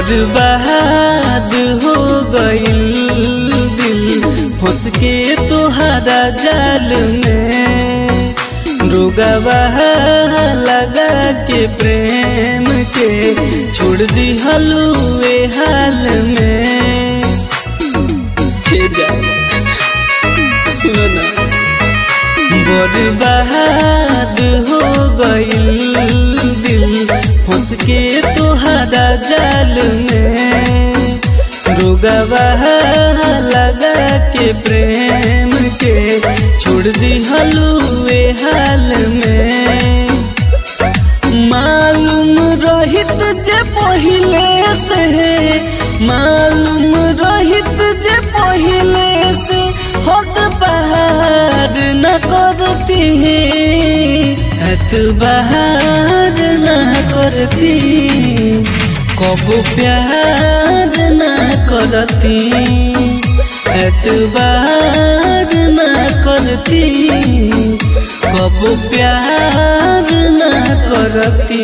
बर्बाद हो गइल दिल फंस के तोहरा जाल में, रोगवा लगा के प्रेम के छोड़ दी हलुए हाल में। सुनो ना, बर्बाद हो गइल दिल फंस के तोहरा जाल में, रोगवा लगा के प्रेम के छोड़ दी हलुए हाल में। मालूम रहित जे पहिले से, मालूम रहित जे पहिले से हद पार न करती, एतबार न करती, कबो प्यार न करती, एतबार न करती, कबो प्यार न करती।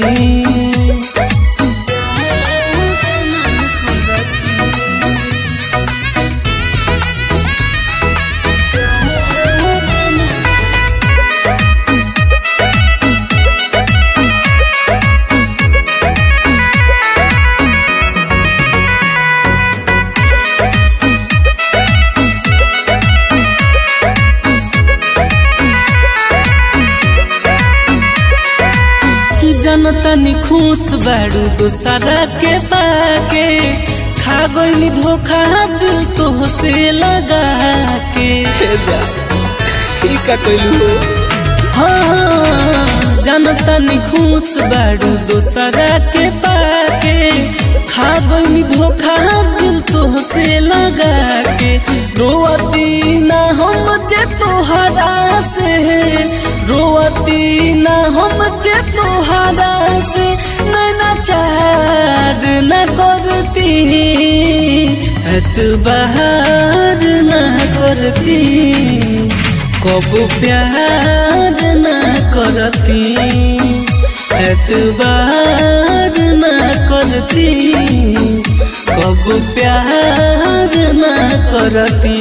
जनतनी खुश बाड़ू दोसरा के पाके, खा गइनी धोखा दिल तो से लगा के। जा ई का कइलू? हाँ, जनतनी खुश बाड़ू दोसरा के पाके, खा गइनी धोखा दिल तो से लगा के। रोवती ना हम जे तोहरा से, रोवती ना हम जे तोहरा से, नैना चार न करती, एतबार न करती, कबो प्यार न करती, एतबार न करती, कबो प्यार न करती।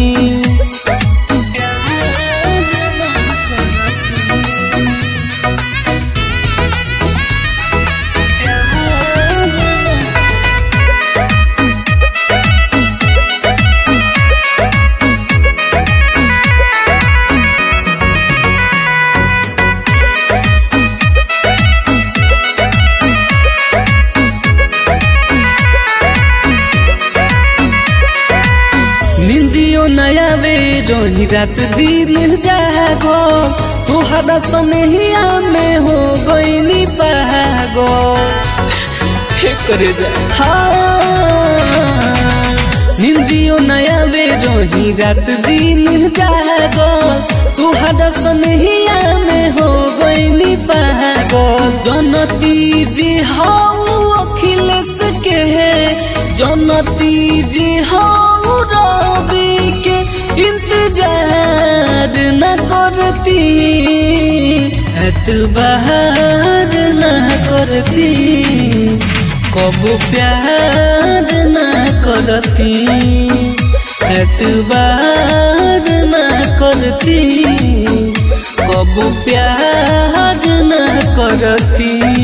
निंदियो नया वे रोही रात दिन जागो, तोहरा सनेहिया में हो गइनी पागो। हे करे जा हाँ, निंदियो नया वे रोही रात दिन जागो, तोहरा सनेहिया में हो गइनी पागो। जनती जी हाउ अखिलेश के, जनती जी हाउ रवि के, इंतजार न करती, एतबार न करती, कबो प्यार न करती, एतबार न करती, कबो प्यार न करती।